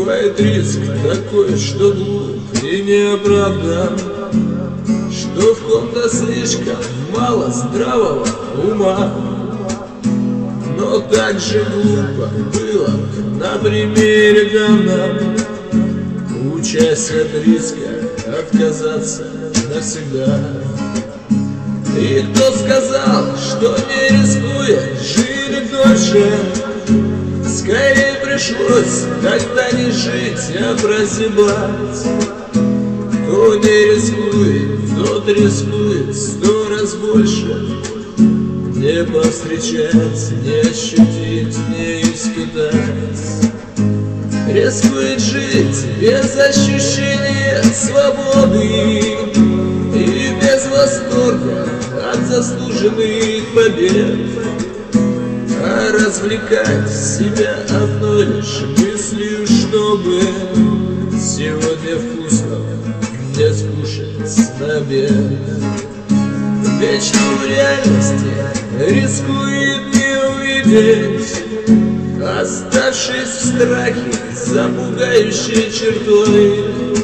Бывает риск такой, что глуп и не оправдан, что в ком-то слишком мало здравого ума. Но так же глупо было на примере говна, учась от риска отказаться навсегда. И кто сказал, что не рискуя жили дольше, скорее пришлось тогда не жить, а прозябать. Кто не рискует, тот рискует 100 раз больше. Не повстречать, не ощутить, не испытать. Рискует жить без ощущения свободы и без восторга от заслуженных побед, а развлекать себя одной лишь мыслью, чтобы сегодня вкусно не скушать на обед. Вечно в реальности рискует не увидеть, оставшись в страхе за пугающей чертой.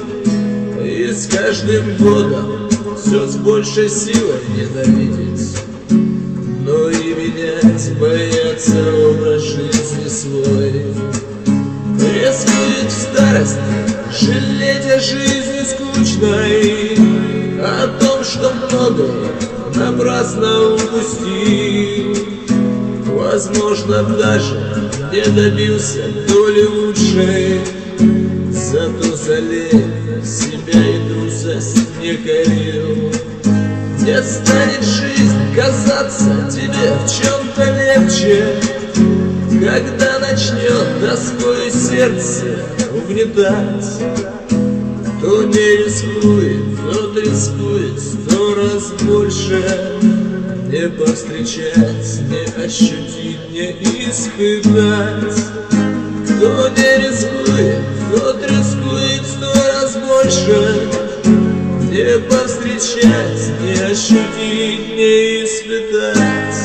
И с каждым годом все с большей силой ненавидеть, но и менять боятся образ жизни свой. Рискует в старости жалеть о жизни скучной, о том, что многое напрасно упустил. Возможно, даже не добился доли лучшей, зато залей себя и трусость не корил. Не станет жизнь казаться тебе в чем-то легче, когда начнет тоской сердце угнетать. Кто не рискует, тот рискует 100 раз больше. Не повстречать, не ощутить, не испытать. Кто не рискует, тот рискует 100 раз больше. Не повстречать, не ощутить, не испытать.